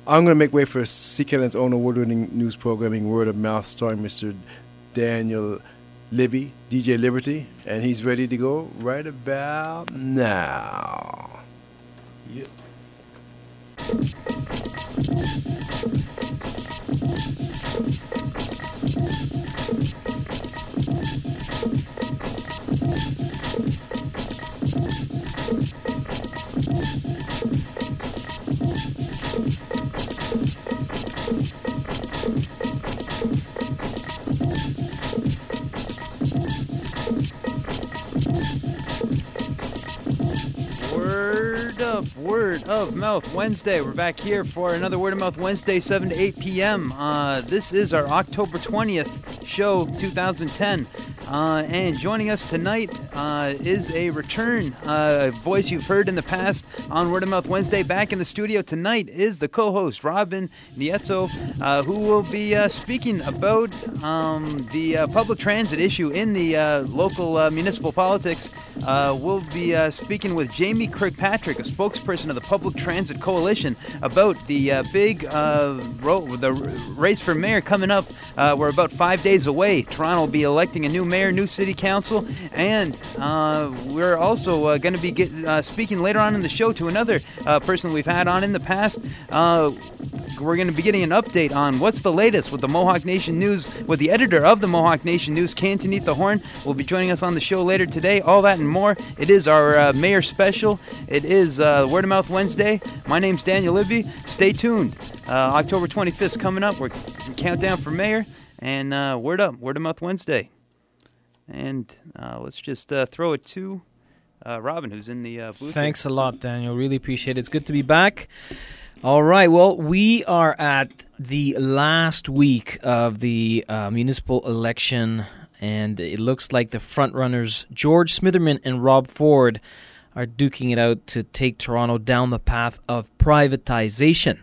I'm going to make way for CKNN's own award-winning news programming, Word of Mouth, starring Mr. Daniel Libby, DJ Liberty, and he's ready to go right about now. Yep. Word of Mouth Wednesday. We're back here for another Word of Mouth Wednesday, 7 to 8 p.m. This is our October 20th show, 2010. And joining us tonight is a return voice you've heard in the past on Word of Mouth Wednesday. Back in the studio tonight is the co-host, Robin Nieto, who will be speaking about the public transit issue in the local municipal politics. We'll be speaking with Jamie Kirkpatrick, a spokesperson of the Public Transit Coalition, about the big the race for mayor coming up. We're about 5 days away. Toronto will be electing a new mayor, new city council, and we're also going to be speaking later on in the show to another person we've had on in the past. We're going to be getting an update on what's the latest with the Mohawk Nation News, with the editor of the Mohawk Nation News, Cantonita Horn, will be joining us on the show later today. All that and more. It is our mayor special. It is Word of Mouth Wednesday. My name's Daniel Libby. Stay tuned. October 25th is coming up. We're countdown for mayor, and Word of Mouth Wednesday. And let's just throw it to Robin, who's in the booth. Thanks a lot, Daniel. Really appreciate it. It's good to be back. All right. Well, we are at the last week of the municipal election, and it looks like the front-runners, George Smitherman and Rob Ford, are duking it out to take Toronto down the path of privatization.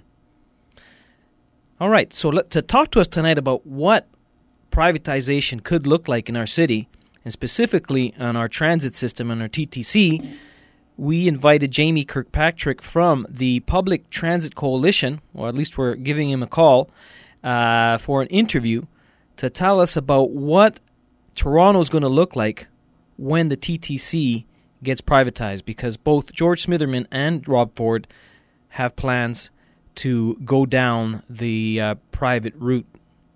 All right. So to talk to us tonight about what privatization could look like in our city, and specifically on our transit system and our TTC, we invited Jamie Kirkpatrick from the Public Transit Coalition, or at least we're giving him a call, for an interview to tell us about what Toronto's going to look like when the TTC gets privatized, because both George Smitherman and Rob Ford have plans to go down the private route.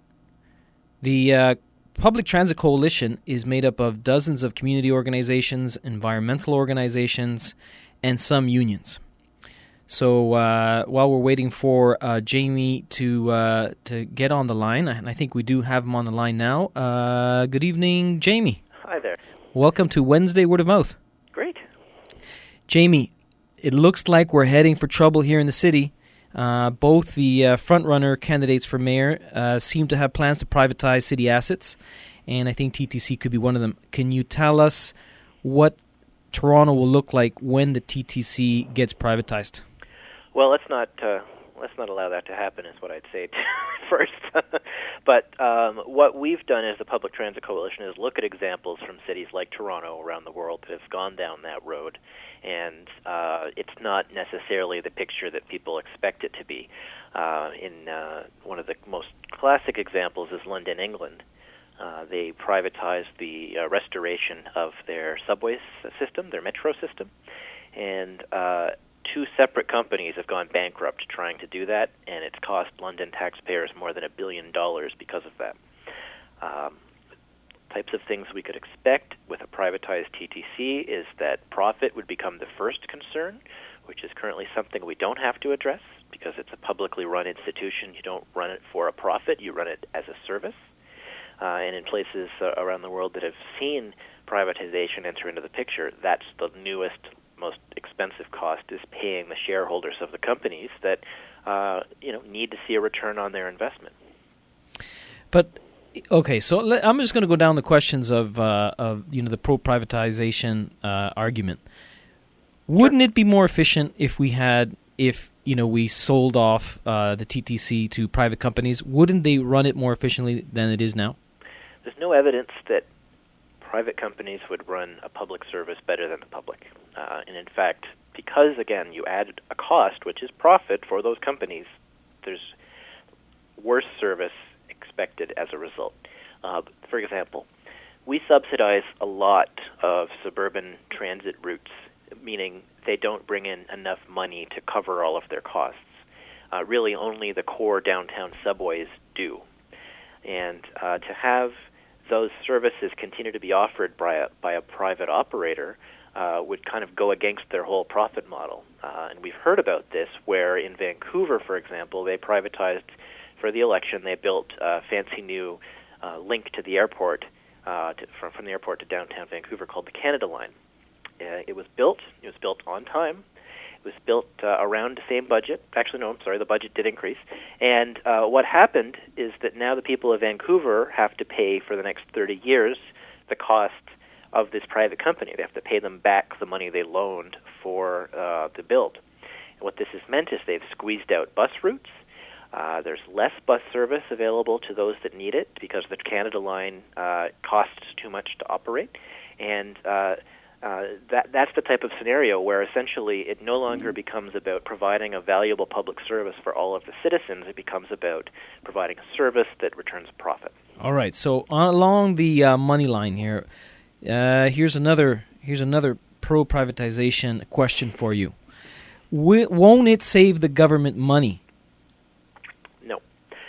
The Public Transit Coalition is made up of dozens of community organizations, environmental organizations, and some unions. So while we're waiting for Jamie to get on the line, and I think we do have him on the line now. Good evening, Jamie. Hi there. Welcome to Wednesday Word of Mouth. Great. Jamie, it looks like we're heading for trouble here in the city. Both the front-runner candidates for mayor seem to have plans to privatize city assets, and I think TTC could be one of them. Can you tell us what Toronto will look like when the TTC gets privatized? Well, let's not allow that to happen, is what I'd say first. But what we've done as the Public Transit Coalition is look at examples from cities like Toronto around the world that have gone down that road. And it's not necessarily the picture that people expect it to be. One of the most classic examples is London, England. They privatized the restoration of their subway system, their metro system, and two separate companies have gone bankrupt trying to do that, and it's cost London taxpayers more than $1 billion because of that. Types of things we could expect with a privatized TTC is that profit would become the first concern, which is currently something we don't have to address because it's a publicly run institution. You don't run it for a profit, you run it as a service. And in places around the world that have seen privatization enter into the picture, that's the newest, most expensive cost, is paying the shareholders of the companies that need to see a return on their investment. But okay, so I'm just going to go down the questions of the pro-privatization argument. Wouldn't it be more efficient if we sold off the TTC to private companies? Wouldn't they run it more efficiently than it is now? There's no evidence that private companies would run a public service better than the public. And in fact, because, again, you add a cost, which is profit for those companies, there's worse service expected as a result. For example, we subsidize a lot of suburban transit routes, meaning they don't bring in enough money to cover all of their costs. Really, only the core downtown subways do. And to have those services continue to be offered by a private operator would kind of go against their whole profit model. And we've heard about this, where in Vancouver, for example, they privatized for the election. They built a fancy new link to the airport, from the airport to downtown Vancouver, called the Canada Line. It was built on time. It was built around the same budget. Actually, no, I'm sorry, the budget did increase. And what happened is that now the people of Vancouver have to pay for the next 30 years the cost of this private company. They have to pay them back the money they loaned for the build. And what this has meant is they've squeezed out bus routes. There's less bus service available to those that need it because the Canada Line costs too much to operate. And that's the type of scenario where essentially it no longer becomes about providing a valuable public service for all of the citizens. It becomes about providing a service that returns a profit. All right. So along the money line here, here's another pro-privatization question for you. Won't it save the government money? No.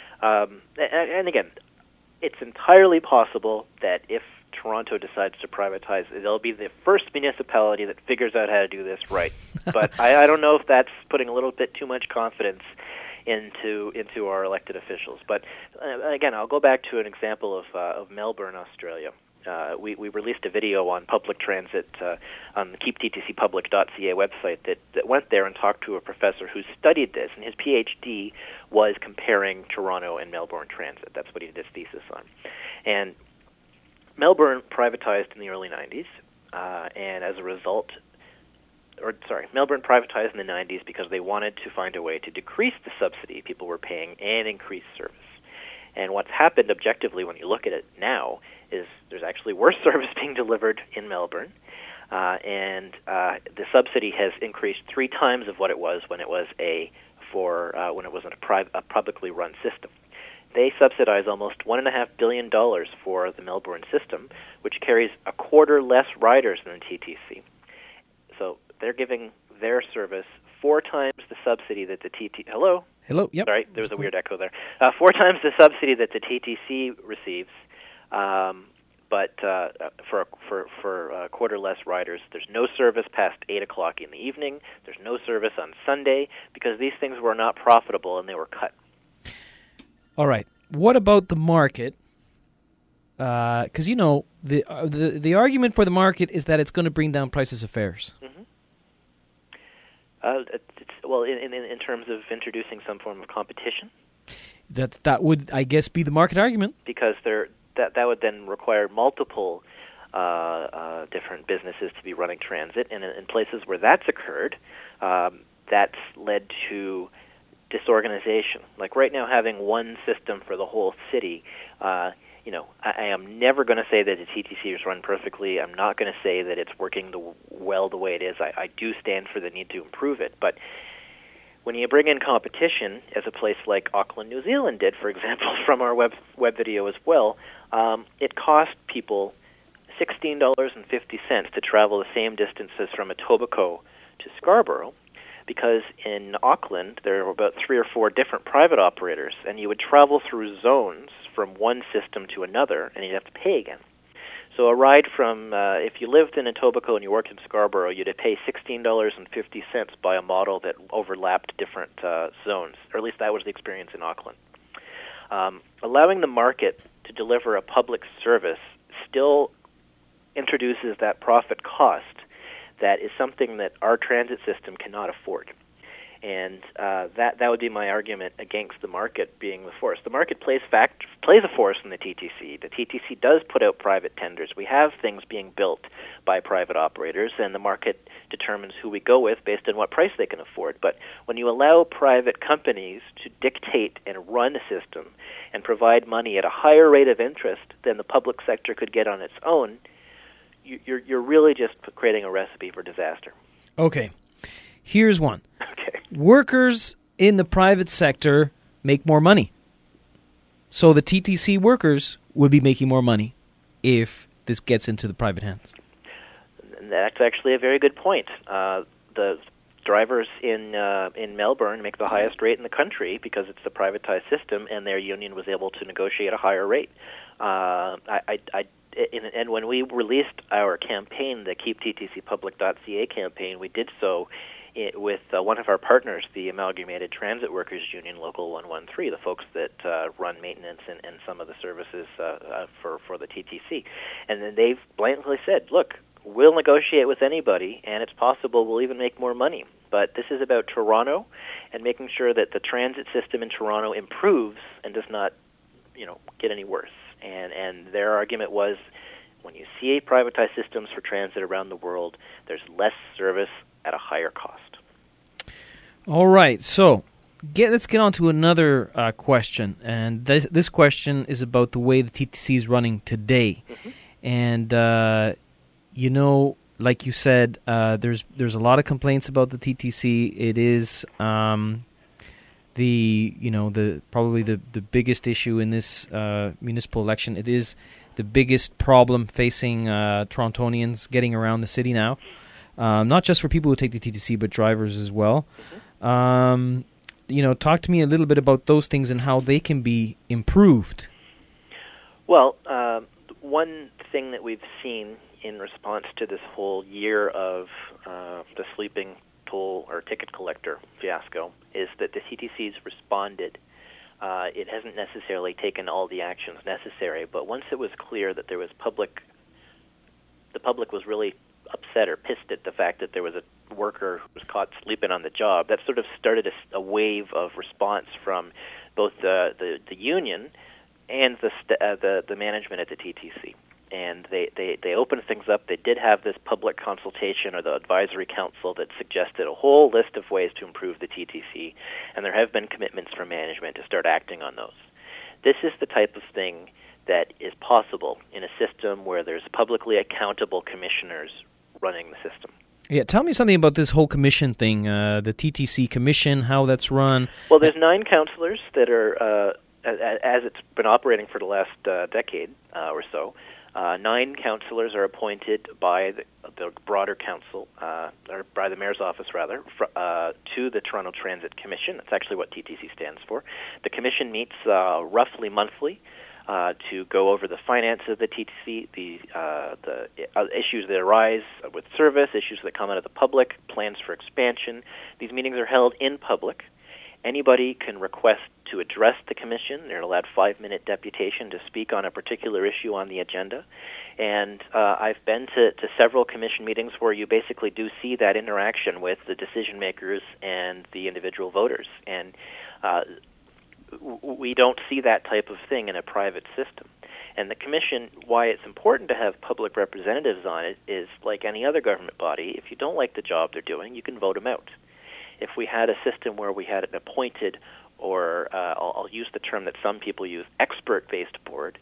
And again, it's entirely possible that if Toronto decides to privatize, they'll be the first municipality that figures out how to do this right. But I don't know if that's putting a little bit too much confidence into our elected officials. But again, I'll go back to an example of Melbourne, Australia. We released a video on public transit on the keepttcpublic.ca website that went there and talked to a professor who studied this, and his PhD was comparing Toronto and Melbourne transit. That's what he did his thesis on. And Melbourne privatized in the early 90s, and as a result, Melbourne privatized in the 90s because they wanted to find a way to decrease the subsidy people were paying and increase service. And what's happened objectively when you look at it now is there's actually worse service being delivered in Melbourne, and the subsidy has increased 3 times of what it was when it was a publicly run system. They subsidize almost $1.5 billion for the Melbourne system, which carries a quarter less riders than the TTC. So they're giving their service 4 times the subsidy that the Hello? Hello, yep. Sorry, there was a weird echo there. 4 times the subsidy that the TTC receives, but for a quarter less riders. There's no service past 8 o'clock in the evening. There's no service on Sunday because these things were not profitable and they were cut. All right. What about the market? Because the argument for the market is that it's going to bring down prices of fares. Mm-hmm. In terms of introducing some form of competition. That would, I guess, be the market argument. Because that would then require multiple different businesses to be running transit, and in places where that's occurred, that's led to disorganization. Like right now, having one system for the whole city, I am never going to say that the TTC is run perfectly. I'm not going to say that it's working the way it is. I do stand for the need to improve it. But when you bring in competition, as a place like Auckland, New Zealand did, for example, from our web video as well, it cost people $16.50 to travel the same distances from Etobicoke to Scarborough, because in Auckland there were about 3 or 4 different private operators, and you would travel through zones from one system to another, and you'd have to pay again. So a ride from, if you lived in Etobicoke and you worked in Scarborough, you'd pay $16.50 by a model that overlapped different zones, or at least that was the experience in Auckland. Allowing the market to deliver a public service still introduces that profit cost that is something that our transit system cannot afford. And that would be my argument against the market being the force. The market plays a force in the TTC. The TTC does put out private tenders. We have things being built by private operators, and the market determines who we go with based on what price they can afford. But when you allow private companies to dictate and run a system and provide money at a higher rate of interest than the public sector could get on its own, you're really just creating a recipe for disaster. Okay. Here's one. Okay. Workers in the private sector make more money. So the TTC workers would be making more money if this gets into the private hands. That's actually a very good point. The drivers in Melbourne make the highest rate in the country because it's a privatized system, and their union was able to negotiate a higher rate. And when we released our campaign, the KeepTTCPublic.ca campaign, we did so with one of our partners, the Amalgamated Transit Workers Union, Local 113, the folks that run maintenance and some of the services for the TTC. And then they've blatantly said, look, we'll negotiate with anybody, and it's possible we'll even make more money. But this is about Toronto and making sure that the transit system in Toronto improves and does not, get any worse. And their argument was, when you see privatized systems for transit around the world, there's less service at a higher cost. All right, so let's get on to another question. And this question is about the way the TTC is running today. Mm-hmm. And, like you said, there's a lot of complaints about the TTC. It is probably the biggest issue in this municipal election. It is the biggest problem facing Torontonians getting around the city now, not just for people who take the TTC, but drivers as well. Mm-hmm. Talk to me a little bit about those things and how they can be improved. Well, one thing that we've seen in response to this whole year of the sleeping toll or ticket collector fiasco is that the TTC's responded. It hasn't necessarily taken all the actions necessary, but once it was clear that there was the public was really upset or pissed at the fact that there was a worker who was caught sleeping on the job, that sort of started a wave of response from both the union and the management at the TTC. And they opened things up. They did have this public consultation or the advisory council that suggested a whole list of ways to improve the TTC, and there have been commitments from management to start acting on those. This is the type of thing that is possible in a system where there's publicly accountable commissioners running the system. Yeah, tell me something about this whole commission thing, the TTC commission, how that's run. Well, there's 9 councillors that are, as it's been operating for the last decade or so, 9 councillors are appointed by the broader council, or by the mayor's office, rather, to the Toronto Transit Commission. That's actually what TTC stands for. The commission meets roughly monthly to go over the finance of the TTC, the issues that arise with service, issues that come out of the public, plans for expansion. These meetings are held in public. Anybody can request to address the commission. They're allowed 5-minute deputation to speak on a particular issue on the agenda. And I've been to several commission meetings where you basically do see that interaction with the decision makers and the individual voters. And we don't see that type of thing in a private system. And the commission, why it's important to have public representatives on it is, like any other government body, if you don't like the job they're doing, you can vote them out. If we had a system where we had an appointed, or I'll use the term that some people use, expert-based board,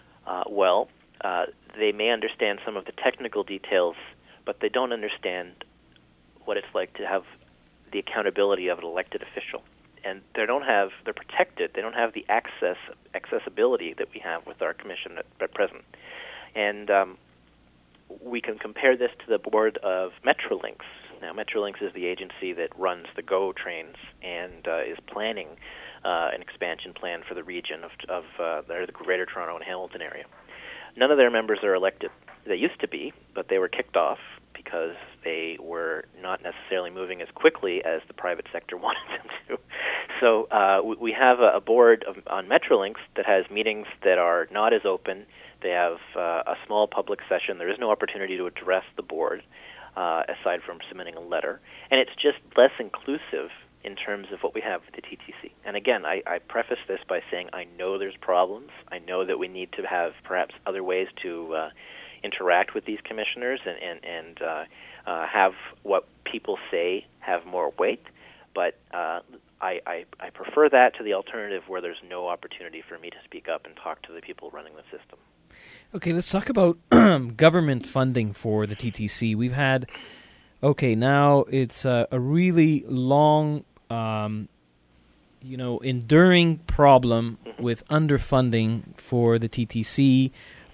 they may understand some of the technical details, but they don't understand what it's like to have the accountability of an elected official. And they're protected. They don't have the accessibility that we have with our commission at present. And we can compare this to the board of Metrolinx. Now, Metrolinx is the agency that runs the GO trains and is planning an expansion plan for the region of the Greater Toronto and Hamilton area. None of their members are elected. They used to be, but they were kicked off because they were not necessarily moving as quickly as the private sector wanted them to. So we have a board on Metrolinx that has meetings that are not as open. They have a small public session. There is no opportunity to address the board, aside from submitting a letter. And it's just less inclusive in terms of what we have with the TTC. And again, I preface this by saying I know there's problems. I know that we need to have perhaps other ways to interact with these commissioners and have what people say have more weight. But I prefer that to the alternative where there's no opportunity for me to speak up and talk to the people running the system. Okay, let's talk about government funding for the TTC. We've had, now it's a really long, enduring problem with underfunding for the TTC.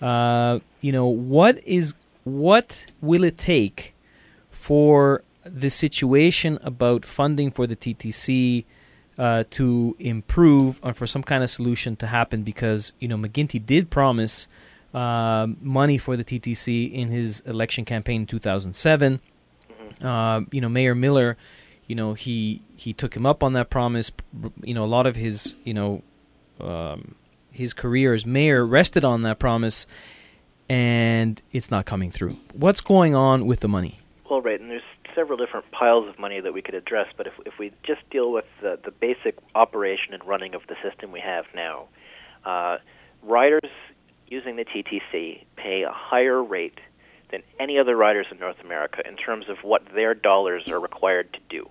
What will it take for the situation about funding for the TTC to improve, or for some kind of solution to happen? Because McGuinty did promise money for the TTC in his election campaign in 2007. Mayor Miller, he took him up on that promise. A lot of his career as mayor rested on that promise, and it's not coming through. What's going on with the money? Well, right, and there's several different piles of money that we could address, but if we just deal with the basic operation and running of the system we have now, riders using the TTC pay a higher rate than any other riders in North America in terms of what their dollars are required to do.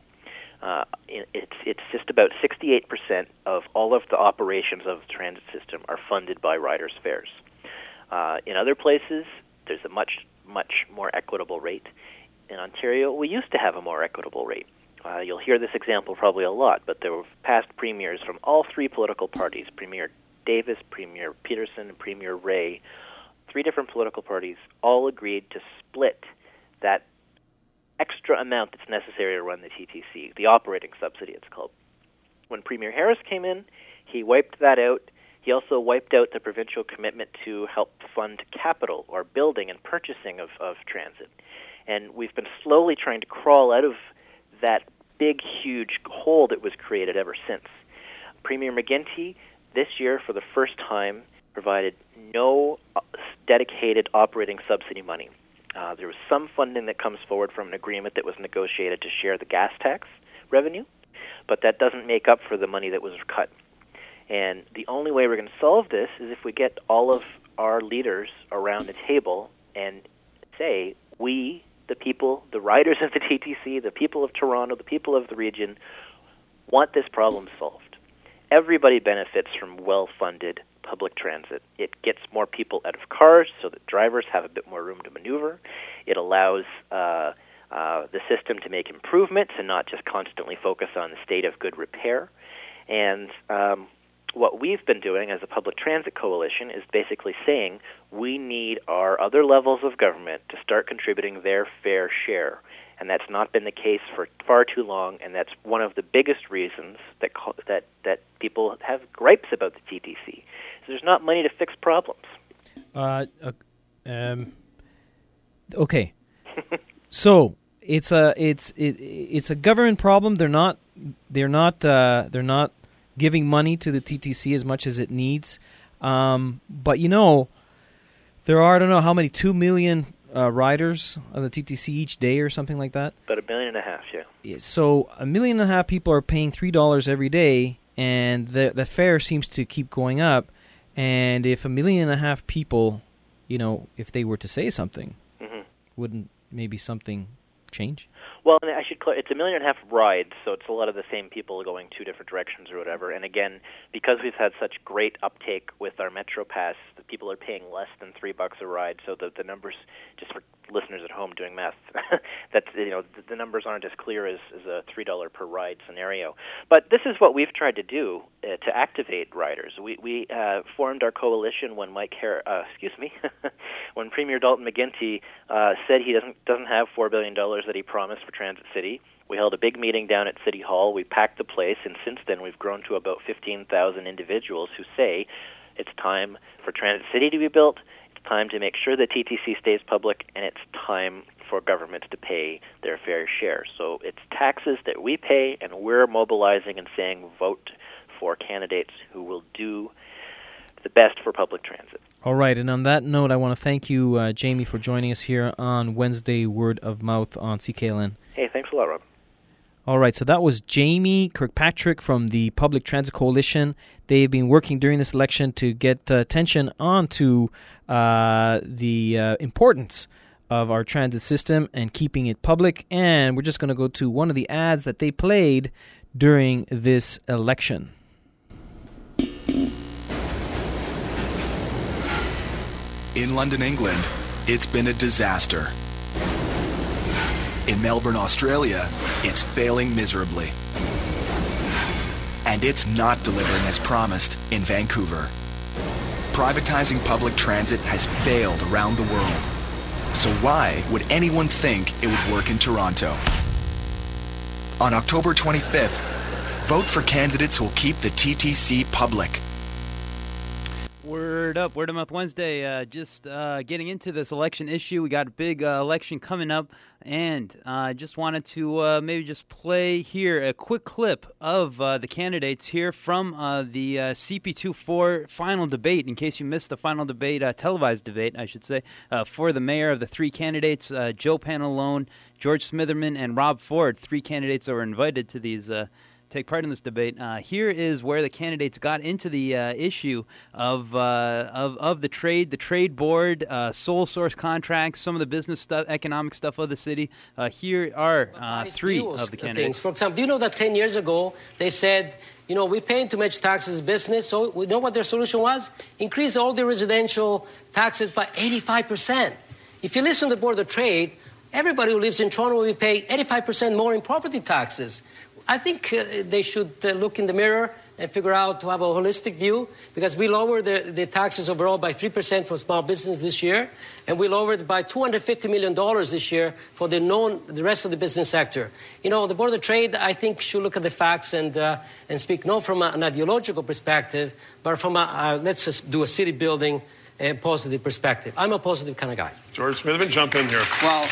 It's just about 68% of all of the operations of the transit system are funded by riders' fares. In other places, there's a much more equitable rate. In Ontario, we used to have a more equitable rate. You'll hear this example probably a lot, but there were past premiers from all three political parties, Premier Davis, Premier Peterson, and Premier Ray. Three different political parties all agreed to split that extra amount that's necessary to run the TTC, the operating subsidy it's called. When Premier Harris came in, he wiped that out. He also wiped out the provincial commitment to help fund capital or building and purchasing of transit. And we've been slowly trying to crawl out of that big, huge hole that was created ever since. Premier McGuinty, this year, for the first time, provided no dedicated operating subsidy money. There was some funding that comes forward from an agreement that was negotiated to share the gas tax revenue, but that doesn't make up for the money that was cut. And the only way we're going to solve this is if we get all of our leaders around the table and say, we, the people, the riders of the TTC, the people of Toronto, the people of the region, want this problem solved. Everybody benefits from well-funded public transit. It gets more people out of cars so that drivers have a bit more room to maneuver. It allows the system to make improvements and not just constantly focus on the state of good repair. And what we've been doing as a public transit coalition is basically saying we need our other levels of government to start contributing their fair share. And that's not been the case for far too long, and that's one of the biggest reasons that people have gripes about the TTC. So there's not money to fix problems. Okay. So it's a government problem. They're not giving money to the TTC as much as it needs. But there are, I don't know how many, 2 million riders on the TTC each day or something like that. About 1.5 million, yeah. So 1.5 million people are paying $3 every day, and the fare seems to keep going up. And if 1.5 million people, if they were to say something, wouldn't maybe something change? Well, and I should it's 1.5 million rides, so it's a lot of the same people going two different directions or whatever. And again, because we've had such great uptake with our Metro Pass, the people are paying less than $3 a ride. So the numbers, just for listeners at home doing math, that's the numbers aren't as clear as a $3 per ride scenario. But this is what we've tried to do to activate riders. We formed our coalition when when Premier Dalton McGuinty said he doesn't have $4 billion that he promised for Transit City. We held a big meeting down at City Hall. We packed the place, and since then we've grown to about 15,000 individuals who say it's time for Transit City to be built, it's time to make sure that TTC stays public, and it's time for governments to pay their fair share. So it's taxes that we pay, and we're mobilizing and saying vote for candidates who will do the best for public transit. All right, and on that note, I want to thank you, Jamie, for joining us here on Wednesday Word of Mouth on CKLN. Hey, thanks a lot, Rob. All right, so that was Jamie Kirkpatrick from the Public Transit Coalition. They've been working during this election to get attention onto the importance of our transit system and keeping it public. And we're just going to go to one of the ads that they played during this election. In London, England, it's been a disaster. In Melbourne, Australia, it's failing miserably. And it's not delivering as promised in Vancouver. Privatizing public transit has failed around the world. So why would anyone think it would work in Toronto? On October 25th, vote for candidates who will keep the TTC public. Word up, Word of Mouth Wednesday. Just getting into this election issue. We got a big election coming up, and I just wanted to maybe just play here a quick clip of the candidates here from the CP24 final debate, in case you missed the final debate, televised debate, I should say, for the mayor of the three candidates, Joe Pantalone, George Smitherman, and Rob Ford, three candidates that were invited to these take part in this debate. Here is where the candidates got into the issue of the trade board, sole source contracts, some of the business stuff, economic stuff of the city. Here are three of the candidates. For example, do you know that 10 years ago they said, we're paying too much taxes as business, so we know what their solution was? Increase all the residential taxes by 85%. If you listen to the Board of Trade, everybody who lives in Toronto will pay 85% more in property taxes. I think they should look in the mirror and figure out to have a holistic view, because we lowered the taxes overall by 3% for small business this year, and we lowered by $250 million this year for the rest of the business sector. The Board of Trade, I think, should look at the facts and speak not from an ideological perspective, but from let's just do a city building positive perspective. I'm a positive kind of guy. George Smitherman, jump in here. Well,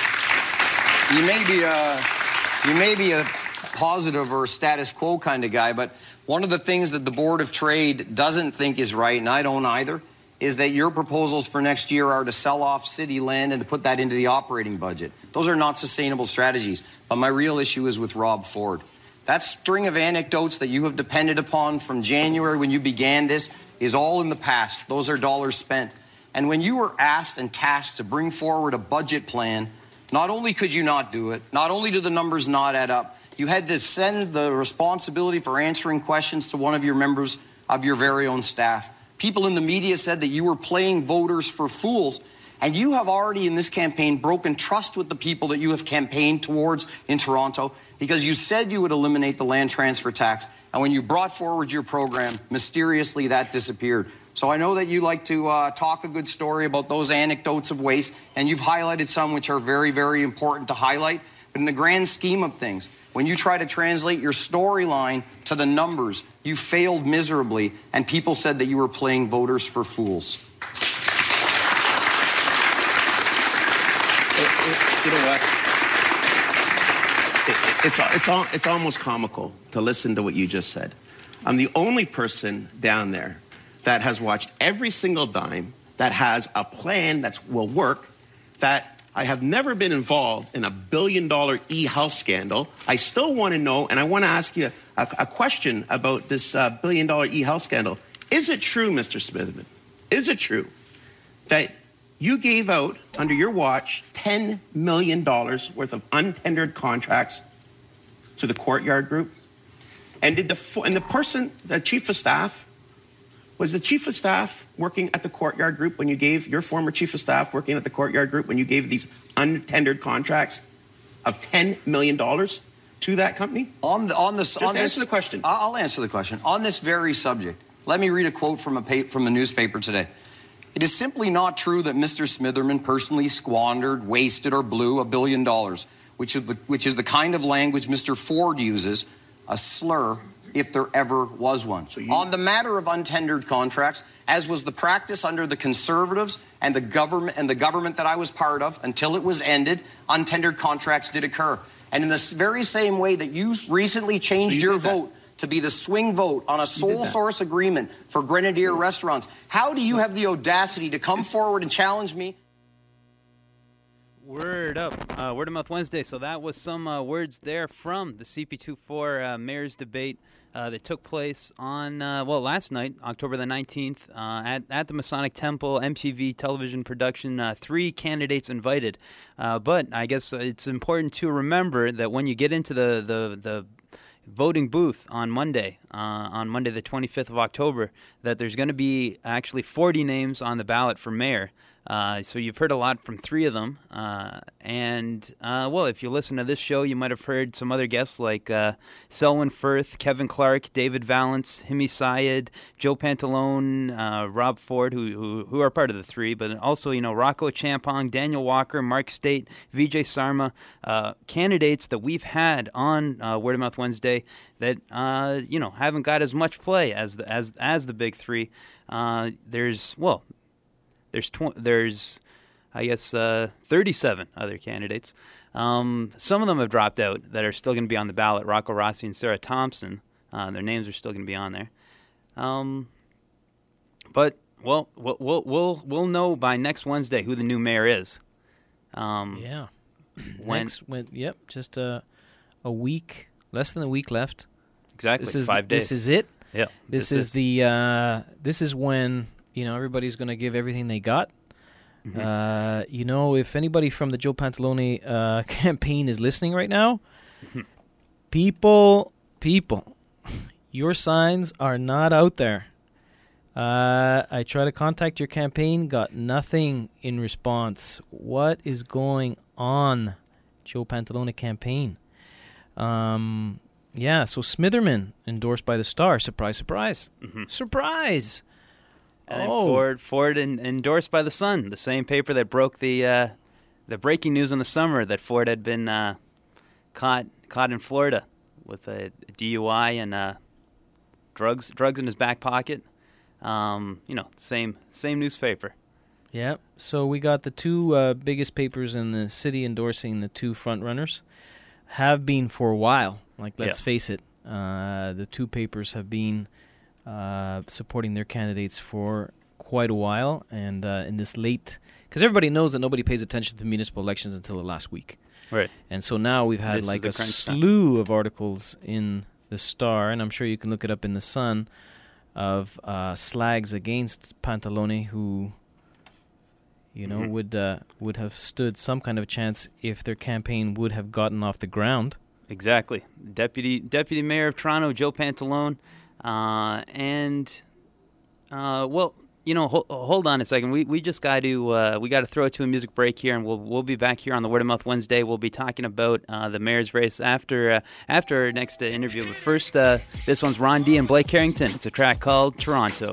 you may be a positive or status quo kind of guy, but one of the things that the Board of Trade doesn't think is right, and I don't either, is that your proposals for next year are to sell off city land and to put that into the operating budget. Those are not sustainable strategies. But my real issue is with Rob Ford. That string of anecdotes that you have depended upon from January when you began this is all in the past. Those are dollars spent. And when you were asked and tasked to bring forward a budget plan, not only could you not do it, not only do the numbers not add up, you had to send the responsibility for answering questions to one of your members of your very own staff. People in the media said that you were playing voters for fools, and you have already in this campaign broken trust with the people that you have campaigned towards in Toronto, because you said you would eliminate the land transfer tax, and when you brought forward your program, mysteriously that disappeared. So I know that you like to talk a good story about those anecdotes of waste, and you've highlighted some which are very, very important to highlight. But in the grand scheme of things, when you try to translate your storyline to the numbers, you failed miserably, and people said that you were playing voters for fools. You know what? It's almost comical to listen to what you just said. I'm the only person down there that has watched every single dime, that has a plan that will work, that I have never been involved in a billion-dollar e-health scandal. I still want to know, and I want to ask you a question about this billion-dollar e-health scandal. Is it true, Mr. Smitherman, is it true that you gave out, under your watch, $10 million worth of untendered contracts to the Courtyard Group? And did the person, the chief of staff, was the chief of staff working at the Courtyard Group when you gave, your former chief of staff working at the Courtyard Group when you gave these untendered contracts of $10 million to that company? Answer the question. I'll answer the question. On this very subject, let me read a quote from a newspaper today. It is simply not true that Mr. Smitherman personally squandered, wasted, or blew $1 billion, which is the kind of language Mr. Ford uses, a slur, if there ever was one. On the matter of untendered contracts, as was the practice under the Conservatives and the government that I was part of until it was ended, untendered contracts did occur. And in the very same way that you recently changed your vote to be the swing vote on a sole source agreement for Grenadier restaurants, how do you have the audacity to come forward and challenge me? Word up. Word of Mouth Wednesday. So that was some words there from the CP24 mayor's debate that took place on, last night, October the 19th, at the Masonic Temple, MTV television production, 3 candidates invited. But I guess it's important to remember that when you get into the voting booth on Monday, on Monday the 25th of October that there's going to be actually 40 names on the ballot for mayor. So you've heard a lot from 3 of them. Well, if you listen to this show, you might have heard some other guests like Selwyn Firth, Kevin Clark, David Valance, Himi Syed, Joe Pantalone, Rob Ford, who are part of the 3, but also, Rocco Champong, Daniel Walker, Mark State, Vijay Sarma, candidates that we've had on Word of Mouth Wednesday that, haven't got as much play as the big 3. There's, I guess, 37 other candidates. Some of them have dropped out that are still going to be on the ballot. Rocco Rossi and Sarah Thompson, their names are still going to be on there. But we'll know by next Wednesday who the new mayor is. Yeah. Just a week, less than a week left. Exactly. 5 days. This is it. Yeah. This is when. Everybody's going to give everything they got. Mm-hmm. If anybody from the Joe Pantalone campaign is listening right now, people, your signs are not out there. I tried to contact your campaign, got nothing in response. What is going on, Joe Pantalone campaign? So Smitherman endorsed by the Star. Surprise, surprise. Mm-hmm. Surprise! And Ford endorsed by the Sun, the same paper that broke the breaking news in the summer that Ford had been caught in Florida with a DUI and drugs in his back pocket. Same newspaper. Yeah. So we got the 2 biggest papers in the city endorsing the 2 front runners. Have been for a while. Let's face it, the 2 papers have been supporting their candidates for quite a while, and in this late, because everybody knows that nobody pays attention to municipal elections until the last week, right? And so now we've had a slew of articles in the Star, and I'm sure you can look it up in the Sun, of slags against Pantalone, who would have stood some kind of chance if their campaign would have gotten off the ground. Exactly, Deputy Mayor of Toronto, Joe Pantalone. Hold on a second. We just got to throw it to a music break here, and we'll be back here on the Word of Mouth Wednesday. We'll be talking about the mayor's race after our next interview. But first, this one's Ron D and Blake Carrington. It's a track called Toronto.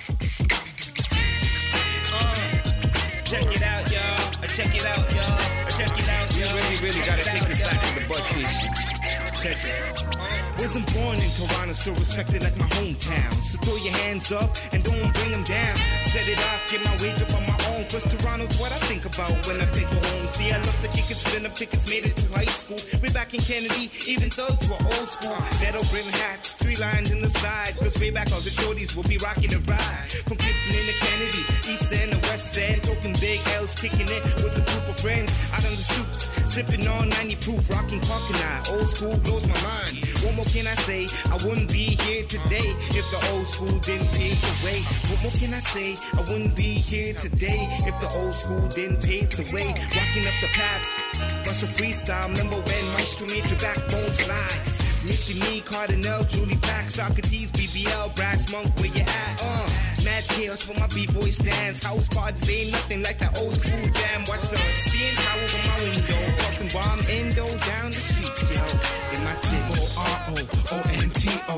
Check it out, y'all. Check it out, y'all. Check it out, y'all. Really gotta take this back to the bus station. Check it. Wasn't born in Toronto, still respected like my hometown. So throw your hands up and don't bring them down. Set it off, get my wage up on my own. Cause Toronto's what I think about when I think of home. See, I love the kick and spin up tickets, made it through high school. Way back in Kennedy, even thugs were old school. Metal brim hats, 3 lines in the side. Cause way back all the shorties will be rocking the ride. From Clifton into Kennedy, East End to West End. Talking big L's, kicking it with a group of friends. Out on the stoops, sipping on 90 proof, rocking Coconut. Old school blows my mind. What more can I say? I wouldn't be here today if the old school didn't pave the way. What more can I say? I wouldn't be here today if the old school didn't pave the way. Rocking up the path, bust a freestyle. Remember when Maestro made your backbone slide? Missy Me, Cardinal, Julie Black, Socrates, BBL, Brass Monk, where you at? Mad chaos for my B-boy stands. House parties ain't nothing like that old school jam. Watch the CN Tower from my window. Talking bomb endo down the streets, yo. In my city. Toronto,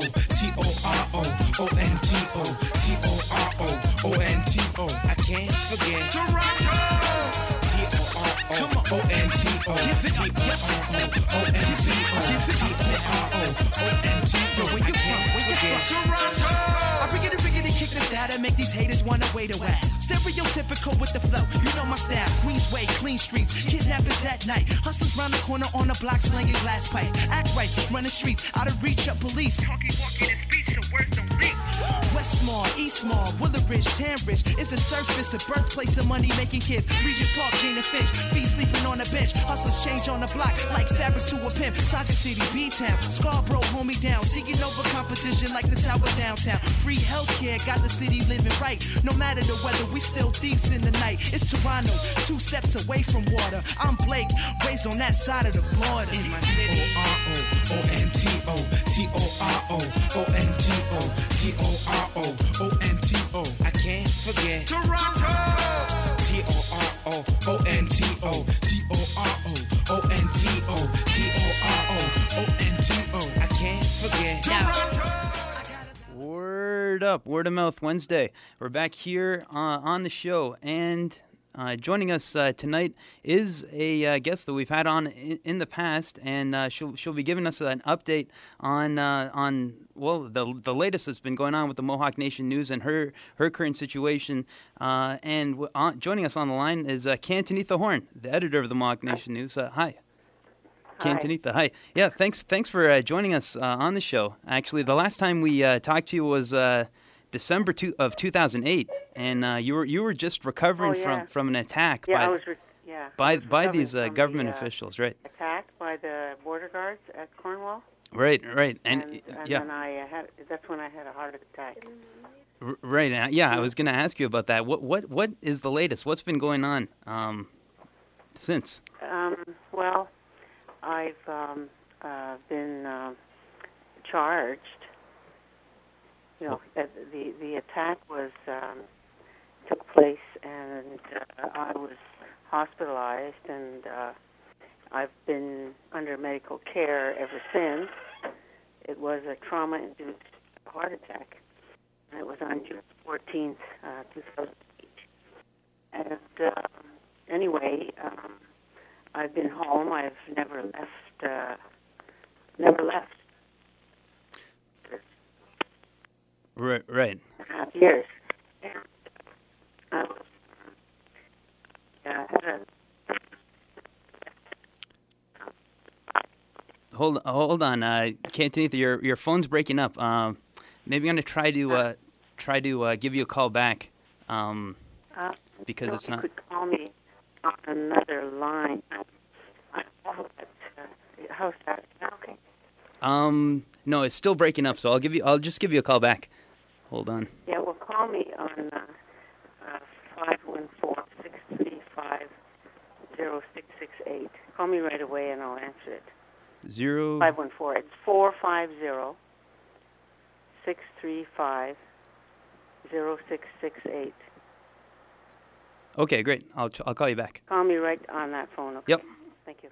Toronto. I can't forget Toronto. Come on, O-N-T-O. Give it up. Where you from? Toronto. I riggedy kick the style that make these haters wanna wait a while. Stereotypical with the flow, you know my style. Queensway, clean streets, kidnappers at night. Hustlers round the corner on the block slinging glass pipes. Act right, running streets, out of reach of police. Talking, walking, and speech, so words don't reach. Westmore, East Small, Willowridge, Tanbridge. It's a surface, a birthplace of money-making kids. Regent Park, Jane and Finch. Feet sleeping on a bench. Hustlers change on the block like fabric to a pimp. Saga City, B-Town. Scarborough, hold me down. Seeking over competition like the tower downtown. Free healthcare, got the city living right. No matter the weather, we still thieves in the night. It's Toronto, 2 steps away from water. I'm Blake, raised on that side of the border. In my city. O-R-O-O-N-T-O, T-O-R-O, O-N-T-O, T-O-R-O, O-N-T-O. I can't forget Toronto. T-O-R-O, O-N-T-O, T-O-R-O, O-N-T-O, T-O-R-O, O-N-T-O. I can't forget Toronto. Word up, Word of Mouth Wednesday. We're back here on the show, and joining us tonight is a guest that we've had on in the past, and she'll be giving us an update on the latest that's been going on with the Mohawk Nation News and her current situation. And joining us on the line is Cantonitha Horn, the editor of the Mohawk Nation News. Hi. Cantonitha, hi. Yeah, thanks for joining us on the show. Actually, the last time we talked to you was December of 2008, and you were just recovering from an attack by these government officials, right? Attacked by the border guards at Cornwall. Right, and then that's when I had a heart attack. Right, I was going to ask you about that. What is the latest? What's been going on since? Well, I've been charged. You know, the attack took place, and I was hospitalized, and I've been under medical care ever since. It was a trauma-induced heart attack, and it was on June 14th, 2008. And anyway, I've been home. I've never left. Right. 2.5 years. Hold on, Cantonitha, your phone's breaking up. Maybe I'm gonna try to give you a call back. Because it's not. You could call me on another line. How's that? Okay. No, it's still breaking up, so I'll just give you a call back. Hold on. Yeah, well, call me on 514-635-0668. Call me right away, and I'll answer it. 514. It's 450-635-0668. Okay, great. I'll call you back. Call me right on that phone. Okay? Yep. Thank you.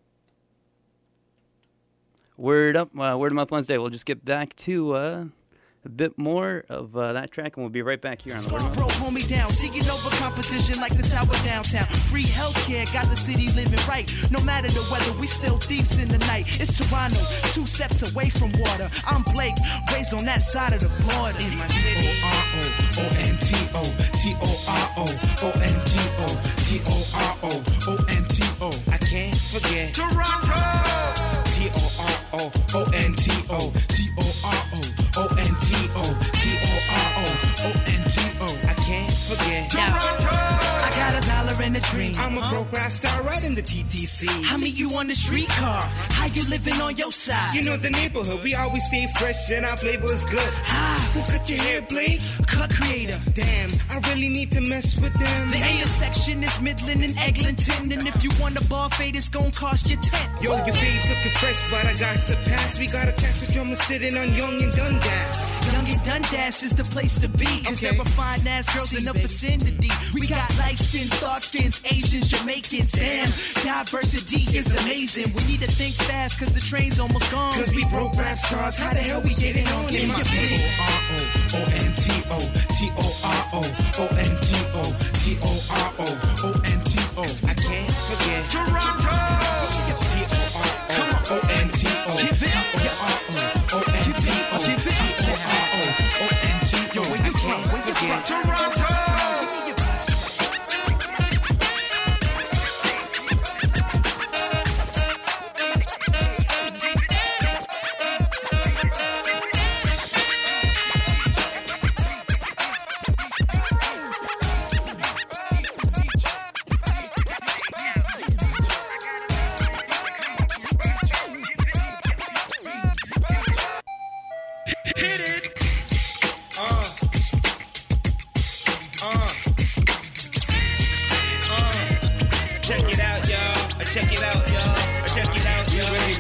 Word up, Word of Mouth Wednesday. We'll just get back to a bit more of that track, and we'll be right back here on the Word of Mouth. Hold me down, seeking over competition like the tower downtown. Free healthcare, got the city living right. No matter the weather, we still thieves in the night. It's Toronto, 2 steps away from water. I'm Blake, raised on that side of the border. In my city. O-R-O-O-N-T-O, T-O-R-O, O-N-T-O, T-O-R-O, O-N-T-O. I can't forget Toronto. T-O-R-O, O-N-T-O, T-O-R-O, O-N-T-O, T-O-R-O, O-N-T-O. I can't forget Toronto. I got $1 in a dream. I'm a broke rap star riding the TTC. I meet you on the streetcar. How you living on your side? You know the neighborhood, we always stay fresh and our flavor is good. Who cut your hair, Blake? Cut creator. Damn, I really need to mess with them. The intersection is Midland and Eglinton, and if you want a bar fade, it's gonna cost you 10. Yo, your face looking fresh, but I got to pass. We gotta catch the drummer sitting on Young and Dundas. Young and Dundas is the place to be, cause there are fine ass girls in the vicinity. We got light skins, dark skins, Asians, Jamaicans. Damn, diversity is amazing. We need to think fast, cause the train's almost gone. Cause we broke rap stars, how the hell we getting on in my city? O-R-O-O-N-T-O, T-O-R-O, O-N-T-O, T-O-R-O, O-N-T-O. I can't forget Toronto. T-O-R-O, O-N-T-O, T-O-R-O, O-N-T-O, T-O-R-O, O-N-T-O. I can't forget Toronto.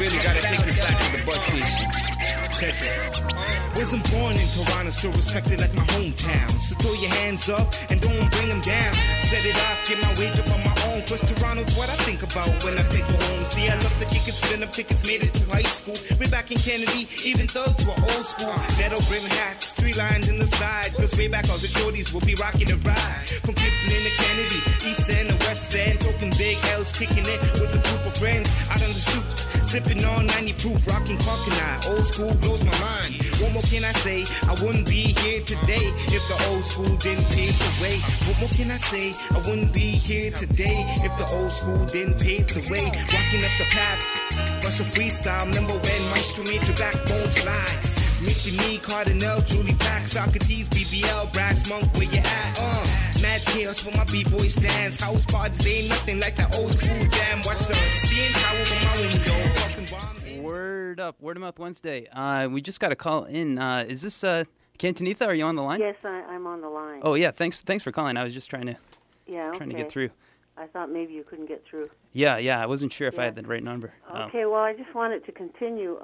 really gotta take this back to the bus station. Check it. Wasn't born in Toronto, still respected like my hometown. So throw your hands up and don't bring them down. Set it off, get my wage up on my own. Cause Toronto's what I think about when I think of home. See, I love the kick and spin up tickets, made it to high school. Way back in Kennedy, even thugs were old school. Metal brim hats, 3 lines in the side. Cause way back all the shorties will be rocking a ride. From Clifton into Kennedy, East End to West End. Talking big L's, kicking it with a group of friends. Out on the stoops, sipping on 90 proof, rocking Coconut. Old school blows my mind. What more can I say? I wouldn't be here today if the old school didn't pave the way. What more can I say? I wouldn't be here today if the old school didn't pave the way. Walking up the path, bust a freestyle. Remember when Maestro made your backbone slide? Mission Me, Cardinal, Julie Black, Socrates, BBL, Brass Monk, where you at? Mad chaos for my b-boy stands. House parties ain't nothing like that old school jam. Watch the CN Tower from my window. Fucking bombs. Word up, Word of Mouth Wednesday. We just got a call in. Is this Cantonitha? Are you on the line? Yes, I'm on the line. Oh yeah, thanks for calling. I was just trying to get through. I thought maybe you couldn't get through. Yeah, I wasn't sure if I had the right number. Okay, well, I just wanted to continue.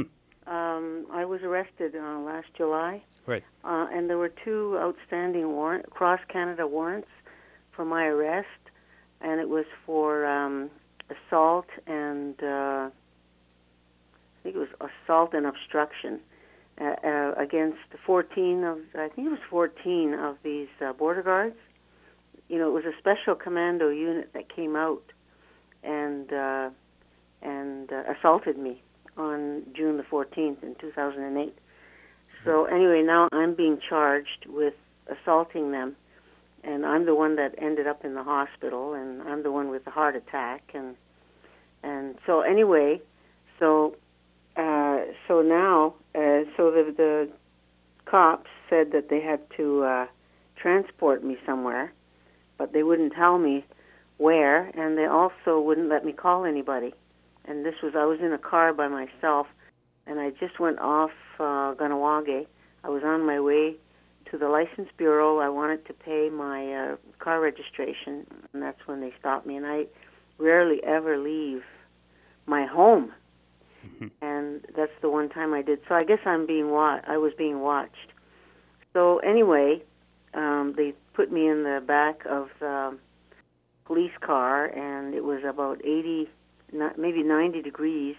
I was arrested last July. Right. And there were 2 outstanding cross-Canada warrants for my arrest, and it was for assault and I think it was assault and obstruction against 14 of these border guards. You know, it was a special commando unit that came out and assaulted me on June the 14th in 2008. So anyway, now I'm being charged with assaulting them, and I'm the one that ended up in the hospital, and I'm the one with the heart attack, and so anyway, so now the cops said that they had to transport me somewhere, but they wouldn't tell me where, and they also wouldn't let me call anybody. And I was in a car by myself, and I just went off Ganawage. I was on my way to the license bureau. I wanted to pay my car registration, and that's when they stopped me. And I rarely ever leave my home, and that's the one time I did. So I guess I was being watched. So anyway, they put me in the back of the police car, and it was about 90 degrees,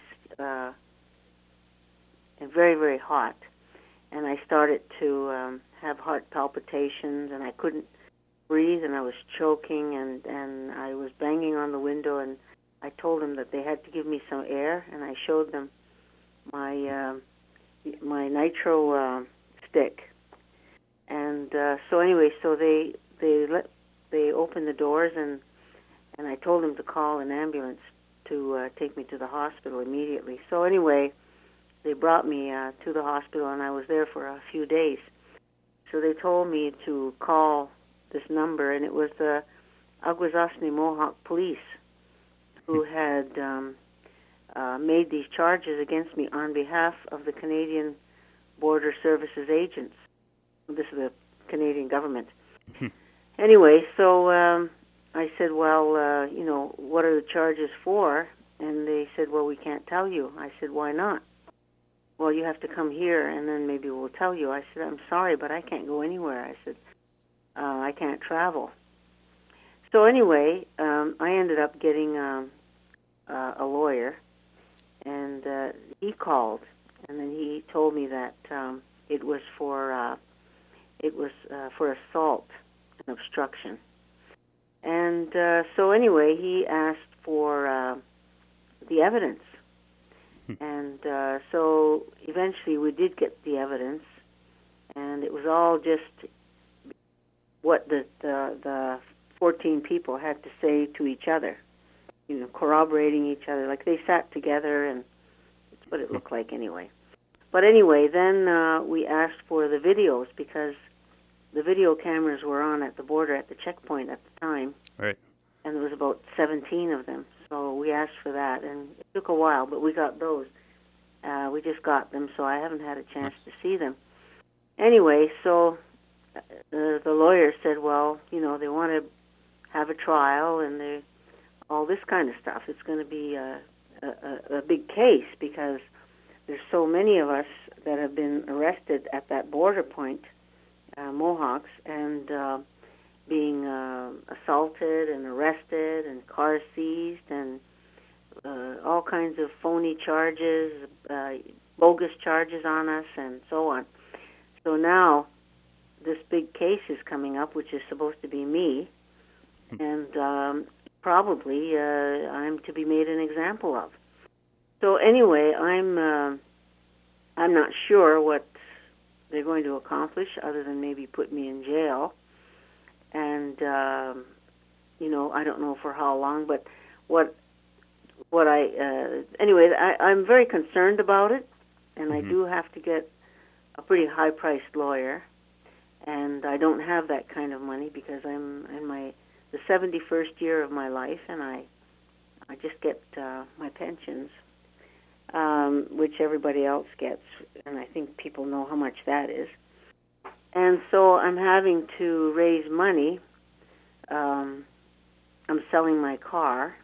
and very, very hot. And I started to have heart palpitations, and I couldn't breathe, and I was choking, and I was banging on the window, and I told them that they had to give me some air, and I showed them my nitro stick. And so anyway, so they opened the doors, and I told them to call an ambulance to take me to the hospital immediately. So anyway, they brought me to the hospital, and I was there for a few days. So they told me to call this number, and it was the Akwesasne Mohawk police who had made these charges against me on behalf of the Canadian Border Services agents. This is the Canadian government. Anyway, so I said, well, what are the charges for? And they said, well, we can't tell you. I said, why not? Well, you have to come here, and then maybe we'll tell you. I said, I'm sorry, but I can't go anywhere. I said, I can't travel. So anyway, I ended up getting a lawyer, and he called, and then he told me that it was for assault and obstruction. And so anyway, he asked for the evidence. And so eventually we did get the evidence, and it was all just what the 14 people had to say to each other, corroborating each other. Like they sat together, and it's what it looked like anyway. But anyway, then we asked for the videos because the video cameras were on at the border at the checkpoint at the time. Right. And there was about 17 of them. So we asked for that, and it took a while, but we got those. We just got them, so I haven't had a chance to see them. Anyway, so the lawyer said, well, they want to have a trial and all this kind of stuff. It's going to be a big case because there's so many of us that have been arrested at that border point, Mohawks, and being assaulted and arrested and cars seized and all kinds of phony charges, bogus charges on us and so on. So now this big case is coming up, which is supposed to be me, and probably I'm to be made an example of. So anyway, I'm not sure what they're going to accomplish other than maybe put me in jail. And, I don't know for how long, but anyway, I'm very concerned about it, and I do have to get a pretty high-priced lawyer, and I don't have that kind of money because I'm in the 71st year of my life, and I just get my pensions, which everybody else gets, and I think people know how much that is. And so I'm having to raise money. I'm selling my car.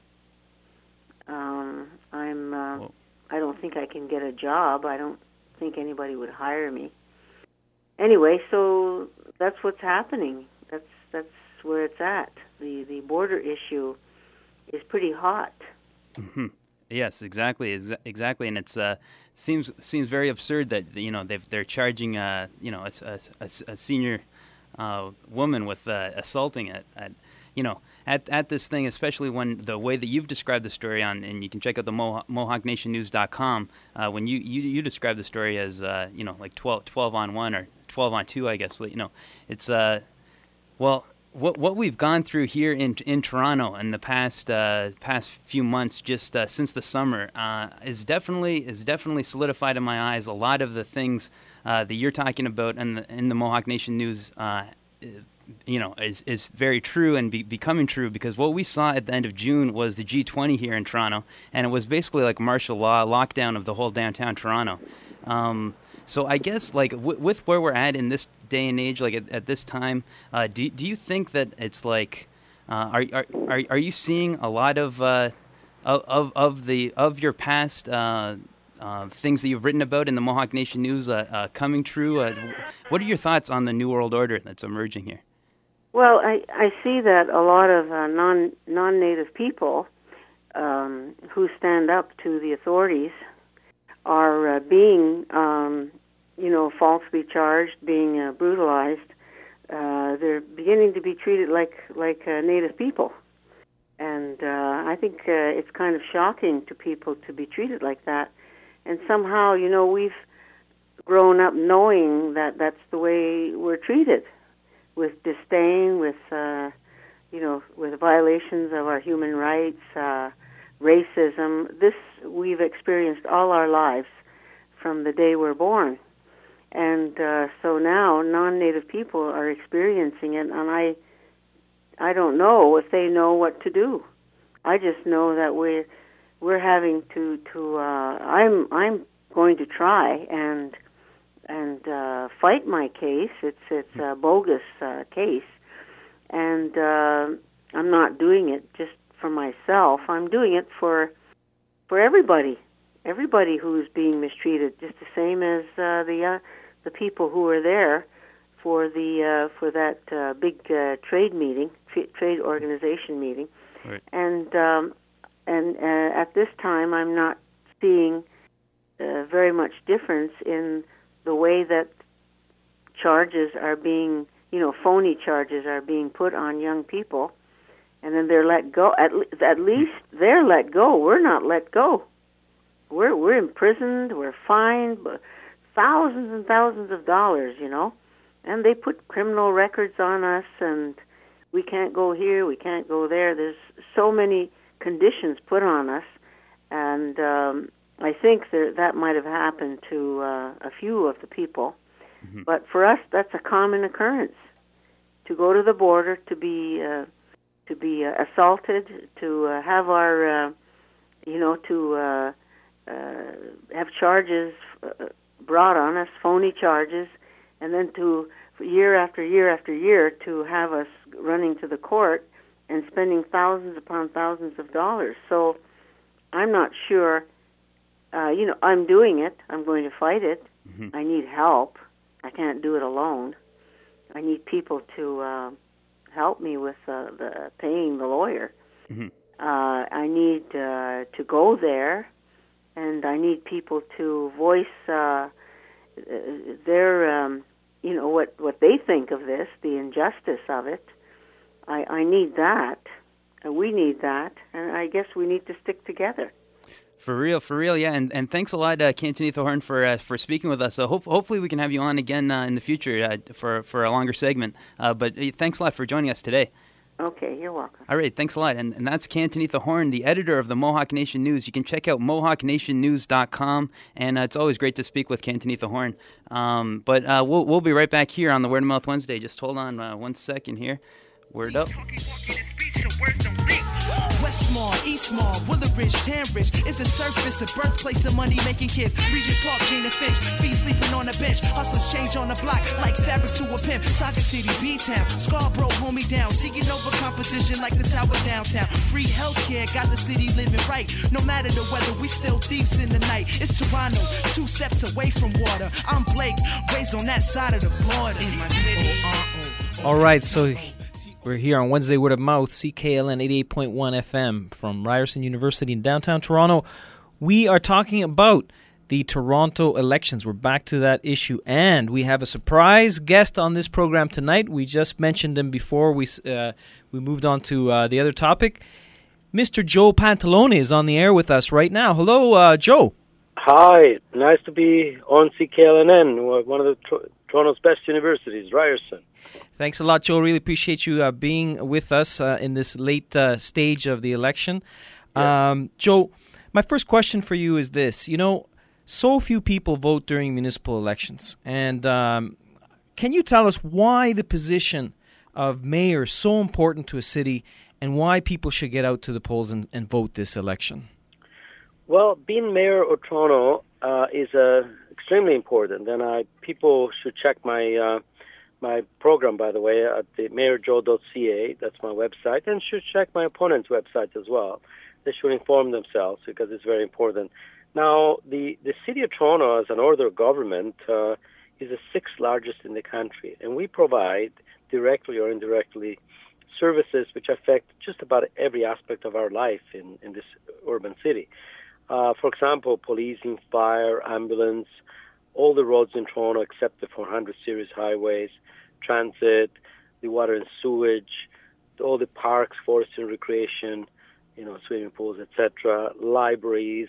I don't think I can get a job. I don't think anybody would hire me. Anyway, so that's what's happening. That's where it's at. The border issue is pretty hot. Mm-hmm. Yes, exactly, and it's seems very absurd that they're charging a senior woman with assaulting at this thing, especially when the way that you've described the story and you can check out the MohawkNationNews.com when you describe the story as like 12 on 1 or 12 on 2, I guess. It's What we've gone through here in Toronto in the past few months, just since the summer, is definitely solidified in my eyes a lot of the things that you're talking about in the Mohawk Nation News. Is very true and becoming true, because what we saw at the end of June was the G20 here in Toronto, and it was basically like martial law lockdown of the whole downtown Toronto. So I guess with where we're at in this day and age, at this time, do you think that it's like, are you seeing a lot of your past things that you've written about in the Mohawk Nation News coming true? What are your thoughts on the New World Order that's emerging here? Well, I see that a lot of non-native people who stand up to the authorities are being, falsely charged, being brutalized. They're beginning to be treated like native people, and I think it's kind of shocking to people to be treated like that. And somehow, we've grown up knowing that that's the way we're treated, with disdain, with with violations of our human rights, racism. This we've experienced all our lives from the day we're born. And so now non-native people are experiencing it, and I don't know if they know what to do. I just know that we're having to I'm going to try and fight my case. It's a bogus case, and I'm not doing it just for myself. I'm doing it for everybody who's being mistreated, just the same as the people who were there for that big trade organization meeting. Right. And at this time, I'm not seeing very much difference in the way that charges are being, phony charges are being put on young people, and then they're let go. At least they're let go. We're not let go. We're imprisoned. We're fined thousands and thousands of dollars, and they put criminal records on us, and we can't go here, we can't go there. There's so many conditions put on us, and I think that might have happened to a few of the people. Mm-hmm. But for us, that's a common occurrence. To go to the border, to be assaulted, to have our, to have charges brought on us, phony charges, and then to year after year after year to have us running to the court and spending thousands upon thousands of dollars. So I'm not sure. I'm doing it. I'm going to fight it. Mm-hmm. I need help. I can't do it alone. I need people to help me with the paying the lawyer. Mm-hmm. I need to go there, and I need people to voice their, what they think of this, the injustice of it. I need that. We need that, and I guess we need to stick together. For real, yeah. And thanks a lot, Cantonetha Horn, for speaking with us. So hopefully we can have you on again in the future for a longer segment. But thanks a lot for joining us today. Okay, you're welcome. All right, thanks a lot. And that's Cantonetha Horn, the editor of the Mohawk Nation News. You can check out mohawknationnews.com, and it's always great to speak with Cantonetha Horn. But we'll be right back here on the Word of Mouth Wednesday. Just hold on 1 second here. Word up. Westmore, Eastmore, Willowridge, Tanbridge. It's a surface, a birthplace of money-making kids. Regent Park, Jane and Finch, feet sleeping on a bench. Hustlers change on the block like fabric to a pimp. Saga City, B-Town, Scarborough, hold me down. Seeking over competition like the tower downtown. Free healthcare, got the city living right. No matter the weather, we still thieves in the night. It's Toronto, 2 steps away from water. I'm Blake, raised on that side of the border. In my city. All right, so we're here on Wednesday Word of Mouth, CKLN 88.1 FM from Ryerson University in downtown Toronto. We are talking about the Toronto elections. We're back to that issue, and we have a surprise guest on this program tonight. We just mentioned him before we moved on to the other topic. Mr. Joe Pantalone is on the air with us right now. Hello, Joe. Hi, nice to be on CKLN, one of the Toronto's best universities, Ryerson. Thanks a lot, Joe. Really appreciate you being with us in this late stage of the election. Yeah. Joe, my first question for you is this. So few people vote during municipal elections. And can you tell us why the position of mayor is so important to a city and why people should get out to the polls and vote this election? Well, being mayor of Toronto is extremely important. And people should check my program, by the way, at the mayorjoe.ca. That's my website. And should check my opponent's website as well. They should inform themselves because it's very important. Now, the City of Toronto, as an order of government, is the 6th largest in the country. And we provide, directly or indirectly, services which affect just about every aspect of our life in this urban city. For example, policing, fire, ambulance, all the roads in Toronto except the 400 series highways, transit, the water and sewage, all the parks, forest and recreation, swimming pools, etc., libraries,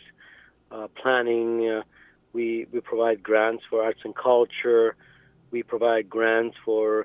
planning. We provide grants for arts and culture. We provide grants for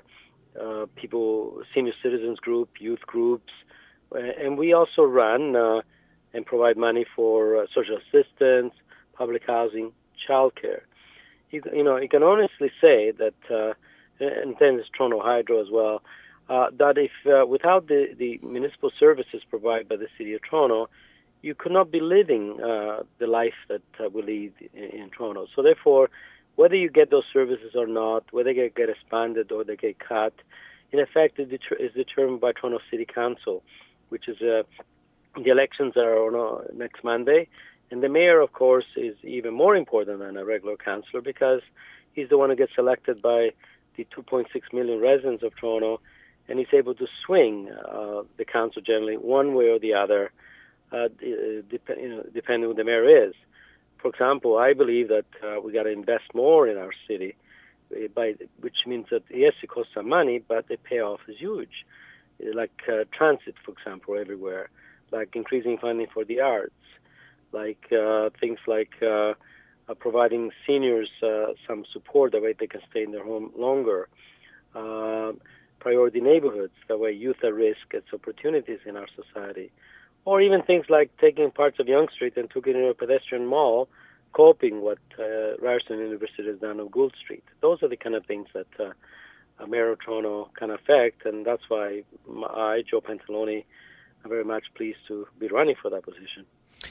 people, senior citizens group, youth groups, and we also run and provide money for social assistance, public housing, childcare. You can honestly say that, and then there's Toronto Hydro as well, that if without the municipal services provided by the City of Toronto, you could not be living the life that we lead in Toronto. So therefore, whether you get those services or not, whether they get expanded or they get cut, in effect, it is determined by Toronto City Council, which is the elections are on next Monday. And the mayor, of course, is even more important than a regular councillor because he's the one who gets elected by the 2.6 million residents of Toronto, and he's able to swing the council generally one way or the other, depending who the mayor is. For example, I believe that we got to invest more in our city, which means that, yes, it costs some money, but the payoff is huge. Like transit, for example, everywhere, like increasing funding for the arts, like things like providing seniors some support, that way they can stay in their home longer, priority neighborhoods, that way youth at risk gets opportunities in our society, or even things like taking parts of Yonge Street and taking it into a pedestrian mall, copying what Ryerson University has done on Gould Street. Those are the kind of things that Mayor of Toronto can affect, and that's why I, Joe Pantalone, am very much pleased to be running for that position.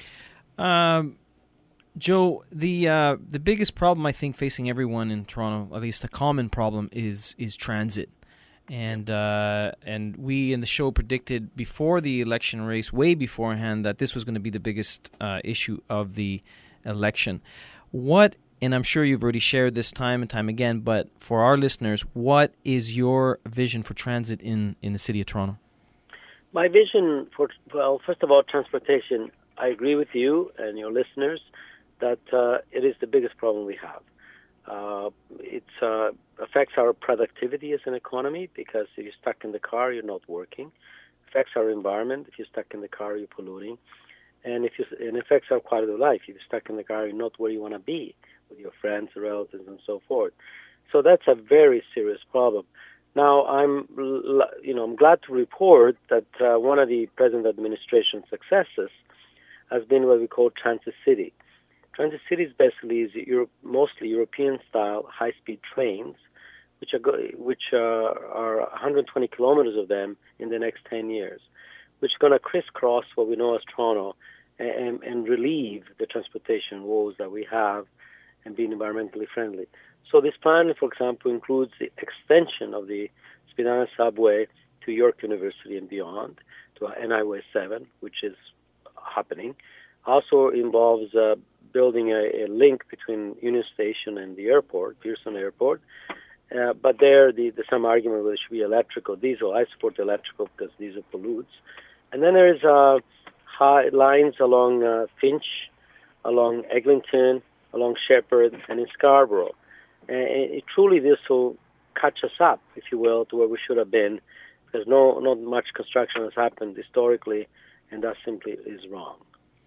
Joe, the biggest problem I think facing everyone in Toronto, at least a common problem, is transit. And we in the show predicted before the election race, way beforehand, that this was going to be the biggest issue of the election. And I'm sure you've already shared this time and time again, but for our listeners, what is your vision for transit in the city of Toronto? My vision first of all, transportation. I agree with you and your listeners that it is the biggest problem we have. It affects our productivity as an economy, because if you're stuck in the car, you're not working. It affects our environment. If you're stuck in the car, you're polluting. And it affects our quality of life. If you're stuck in the car, you're not where you want to be with your friends, relatives, and so forth. So that's a very serious problem. Now, I'm glad to report that one of the present administration's successes has been what we call Transit City. Transit Cities basically is mostly European-style high-speed trains, which are 120 kilometers of them in the next 10 years, which are going to crisscross what we know as Toronto and relieve the transportation woes that we have and being environmentally friendly. So this plan, for example, includes the extension of the Spadina subway to York University and beyond, to NI 7, which is happening. Also involves building a link between Union Station and the airport, Pearson Airport. But there's some argument whether it should be electric or diesel. I support electrical because diesel pollutes. And then there's high lines along Finch, along Eglinton, along Shepherd, and in Scarborough. And truly this will catch us up, if you will, to where we should have been, because not much construction has happened historically, and that simply is wrong.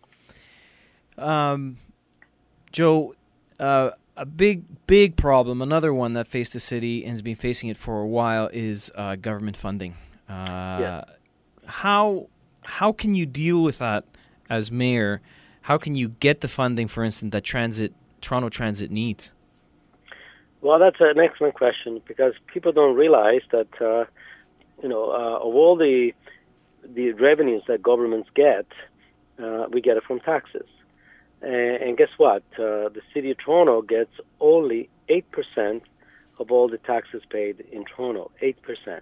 Joe, a big problem, another one that faced the city and has been facing it for a while, is government funding. Yes. How can you deal with that as mayor? How can you get the funding, for instance, that Toronto Transit needs? Well, that's an excellent question, because people don't realize that of all the revenues that governments get, we get it from taxes. And guess what? The city of Toronto gets only 8% of all the taxes paid in Toronto. 8%.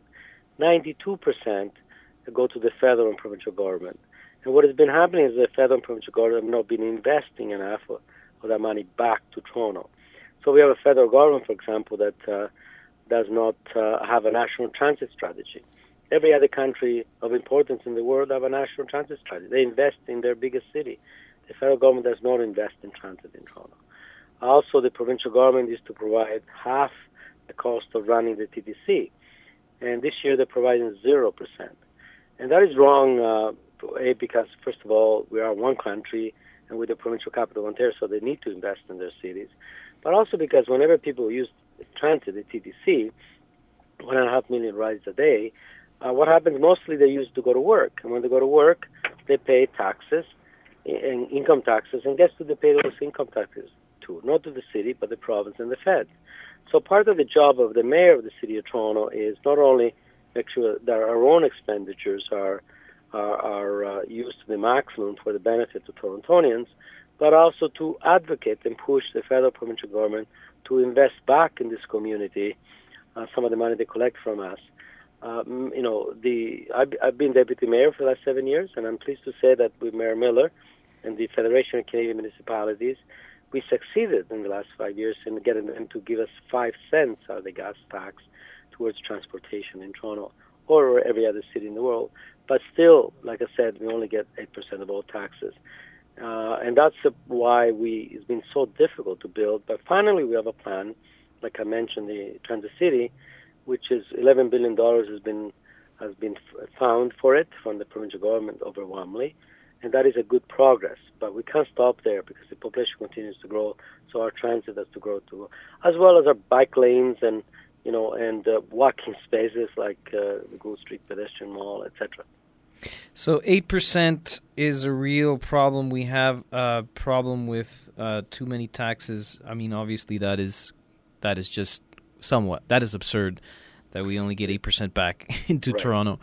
92% go to the federal and provincial government. And what has been happening is the federal and provincial government have not been investing enough of that money back to Toronto. So we have a federal government, for example, that does not have a national transit strategy. Every other country of importance in the world have a national transit strategy. They invest in their biggest city. The federal government does not invest in transit in Toronto. Also, the provincial government is to provide half the cost of running the TTC. And this year they're providing 0%. And that is wrong, because, first of all, we are one country and with the provincial capital of Ontario, so they need to invest in their cities. But also because whenever people use transit, the TTC, 1.5 million rides a day, what happens mostly they use to go to work. And when they go to work, they pay taxes, and income taxes, and guess who they pay those income taxes to? Not to the city, but the province and the feds. So part of the job of the mayor of the city of Toronto is not only make sure that our own expenditures are used to the maximum for the benefit of Torontonians, but also to advocate and push the federal provincial government to invest back in this community some of the money they collect from us. I've been deputy mayor for the last 7 years, and I'm pleased to say that with Mayor Miller and the Federation of Canadian Municipalities, we succeeded in the last 5 years in getting them to give us 5 cents out of the gas tax towards transportation in Toronto or every other city in the world. But still, like I said, we only get 8% of all taxes. And that's why it's been so difficult to build. But finally, we have a plan, like I mentioned, the Transit City, which is $11 billion has been found for it from the provincial government overwhelmingly. And that is a good progress. But we can't stop there because the population continues to grow, so our transit has to grow too, as well as our bike lanes and walking spaces like the Gould Street Pedestrian Mall, etc. So 8% is a real problem. We have a problem with too many taxes. I mean, obviously that is just that is absurd that we only get 8% back into right. Toronto.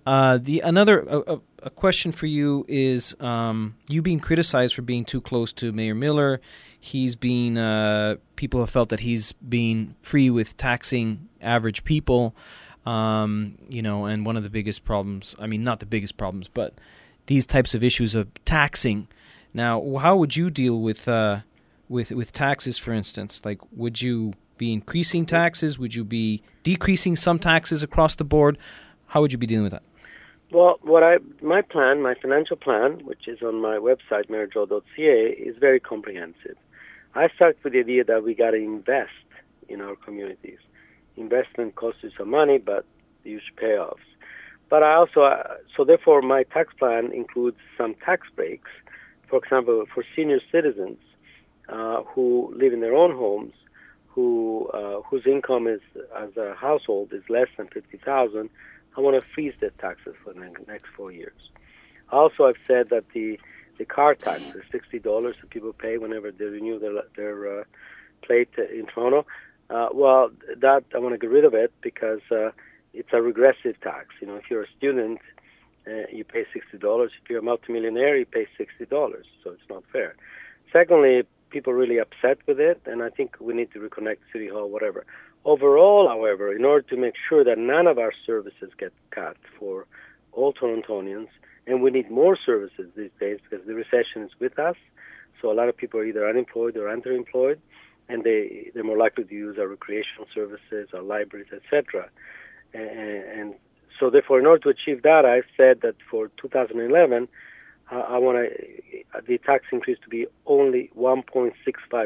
A question for you is you being criticized for being too close to Mayor Miller. He's been people have felt that he's been free with taxing average people. And one of the biggest problems, not the biggest problems, but these types of issues of taxing. Now, how would you deal with taxes, for instance? Like, would you be increasing taxes? Would you be decreasing some taxes across the board? How would you be dealing with that? Well, my financial plan, which is on my website, mayorjoe.ca, is very comprehensive. I start with the idea that we got to invest in our communities. Investment costs you some money, but huge payoffs. But I also, so therefore, my tax plan includes some tax breaks. For example, for senior citizens who live in their own homes, whose income is as a household is less than $50,000, I want to freeze their taxes for the next 4 years. Also, I've said that the car tax, the $60 that people pay whenever they renew their plate in Toronto, that I want to get rid of it because it's a regressive tax. If you're a student, you pay $60. If you're a multimillionaire, you pay $60. So it's not fair. Secondly, people are really upset with it, and I think we need to reconnect City Hall, whatever. Overall, however, in order to make sure that none of our services get cut for all Torontonians, and we need more services these days because the recession is with us, so a lot of people are either unemployed or underemployed, and they're more likely to use our recreational services, our libraries, etc. And so therefore, in order to achieve that, I've said that for 2011, I want the tax increase to be only 1.65%,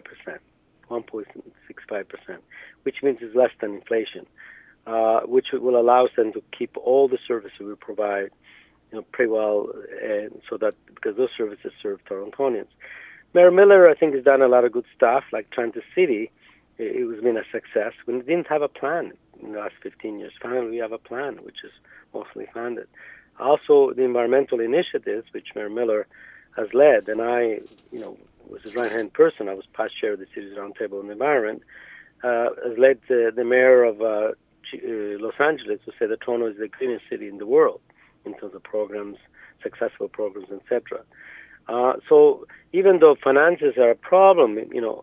1.65%, which means it's less than inflation, which will allow us then to keep all the services we provide, pretty well, and so that because those services serve Torontonians. Mayor Miller, I think, has done a lot of good stuff, like Transit City. It has been a success. We didn't have a plan in the last 15 years. Finally, we have a plan, which is mostly funded. Also, the environmental initiatives, which Mayor Miller has led, and I, was his right-hand person. I was past chair of the city's roundtable on the environment, has led the mayor of Los Angeles to say that Toronto is the greenest city in the world in terms of programs, successful programs, etc. So even though finances are a problem,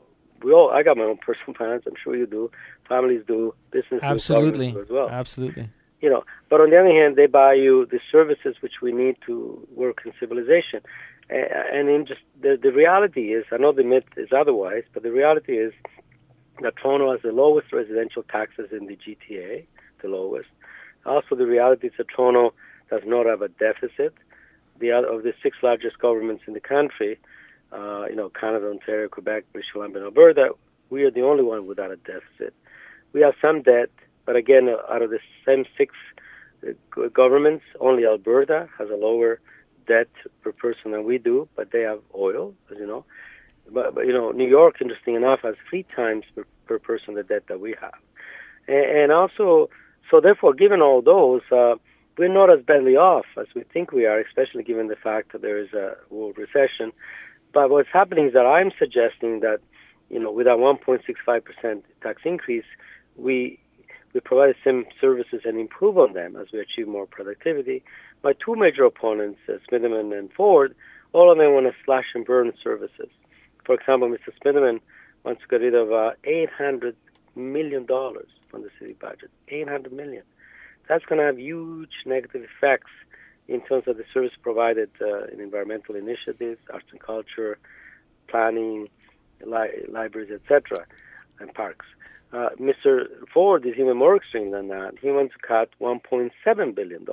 I got my own personal finance. I'm sure you do. Families do. Businesses absolutely do as well. Absolutely. But on the other hand, they buy you the services which we need to work in civilization. And in just the reality is, I know the myth is otherwise, but the reality is that Toronto has the lowest residential taxes in the GTA, the lowest. Also, the reality is that Toronto does not have a deficit. Of the 6 largest governments in the country, Canada, Ontario, Quebec, British Columbia, and Alberta, we are the only one without a deficit. We have some debt, but again, out of the same 6 governments, only Alberta has a lower debt per person than we do, but they have oil, as you know. But New York, interesting enough, has 3 times per person the debt that we have. And also, so therefore, given all those, we're not as badly off as we think we are, especially given the fact that there is a world recession. But what's happening is that I'm suggesting that, with our 1.65% tax increase, we provide the same services and improve on them as we achieve more productivity. My 2 major opponents, Smitherman and Ford, all of them want to slash and burn services. For example, Mr. Smitherman wants to get rid of $800 million from the city budget. $800 million. That's going to have huge negative effects in terms of the service provided in environmental initiatives, arts and culture, planning, libraries, etc., and parks. Mr. Ford is even more extreme than that. He wants to cut $1.7 billion.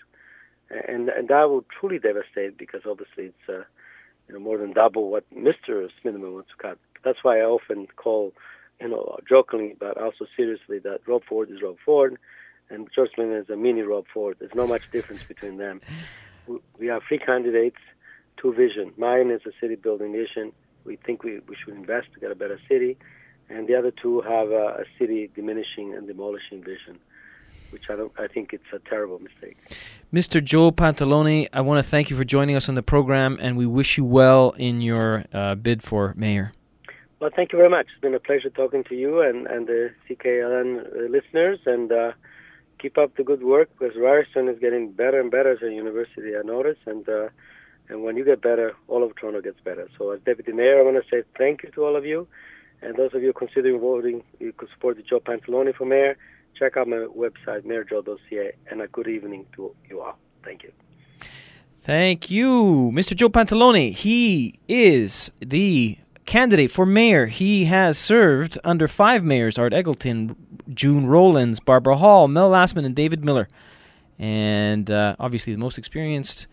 And that will truly devastate because obviously it's more than double what Mr. Smitherman wants to cut. That's why I often call, jokingly but also seriously, that Rob Ford is Rob Ford and George Smitherman is a mini Rob Ford. There's not much difference between them. We have 3 candidates, 2 vision. Mine is a city building vision. We think we should invest to get a better city. And the other 2 have a city diminishing and demolishing vision, which I think it's a terrible mistake. Mr. Joe Pantalone, I want to thank you for joining us on the program, and we wish you well in your bid for mayor. Well, thank you very much. It's been a pleasure talking to you and the CKLN listeners, and keep up the good work, because Ryerson is getting better and better as a university, I notice, and when you get better, all of Toronto gets better. So as Deputy Mayor, I want to say thank you to all of you, and those of you considering voting, you could support Joe Pantalone for mayor. check out my website, mayorjoe.ca, and a good evening to you all. Thank you. Thank you. Mr. Joe Pantalone, he is the candidate for mayor. He has served under 5 mayors: Art Eggleton, June Rowlands, Barbara Hall, Mel Lastman, and David Miller. And obviously the most experienced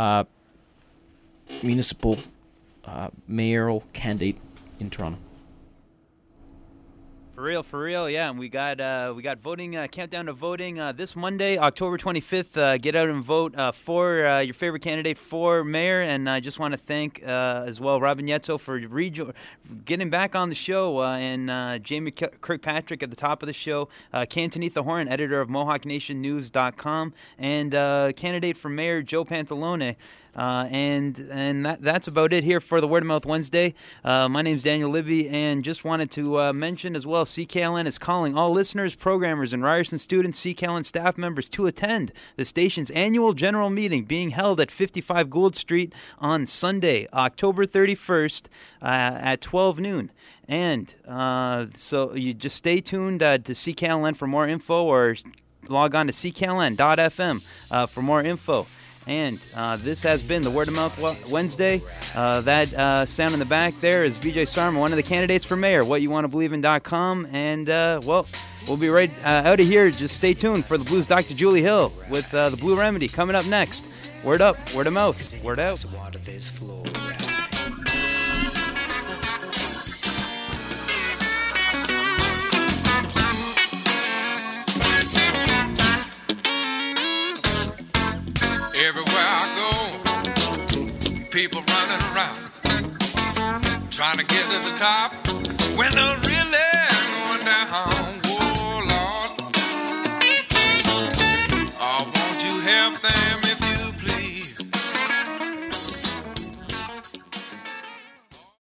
municipal mayoral candidate in Toronto. For real, yeah. And we got voting, countdown to voting this Monday, October 25th. Get out and vote for your favorite candidate for mayor. And I just want to thank as well Robin Yetzel for getting back on the show, and Jamie Kirkpatrick at the top of the show, Cantonetha Horn, editor of MohawkNationNews.com, and candidate for mayor Joe Pantalone. And that's about it here for the Word of Mouth Wednesday. My name's Daniel Libby, and just wanted to mention as well, CKLN is calling all listeners, programmers, and Ryerson students, CKLN staff members to attend the station's annual general meeting being held at 55 Gould Street on Sunday, October 31st at 12 noon. And so you just stay tuned to CKLN for more info, or log on to ckln.fm for more info. And this has been the Word of Mouth Wednesday. That sound in the back there is Vijay Sarma, one of the candidates for mayor, whatyouwanttobeleivein.com. And, well, we'll be right out of here. Just stay tuned for the Blues Dr. Julie Hill with the Blue Remedy coming up next. Word up, word of mouth, word out. Everywhere I go, people running around, trying to get to the top when they're really going down.